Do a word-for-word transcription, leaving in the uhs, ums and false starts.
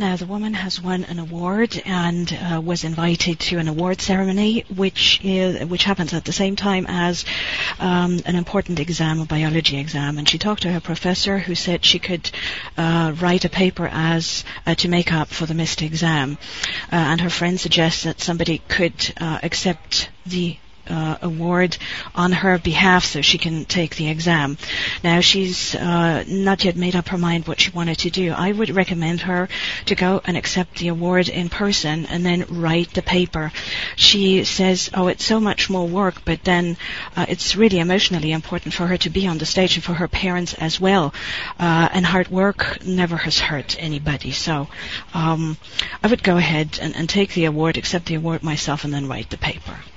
Now, the woman has won an award and uh, was invited to an award ceremony, which is which happens at the same time as um, an important exam, a biology exam. And she talked to her professor, who said she could uh, write a paper as uh, to make up for the missed exam. Uh, and her friend suggests that somebody could uh, accept the Uh, award on her behalf so she can take the exam. Now, she's uh, not yet made up her mind what she wanted to do. I would recommend her to go and accept the award in person and then write the paper. She says, oh, it's so much more work, but then uh, it's really emotionally important for her to be on the stage and for her parents as well. Uh, and hard work never has hurt anybody. So um, I would go ahead and, and take the award, accept the award myself, and then write the paper.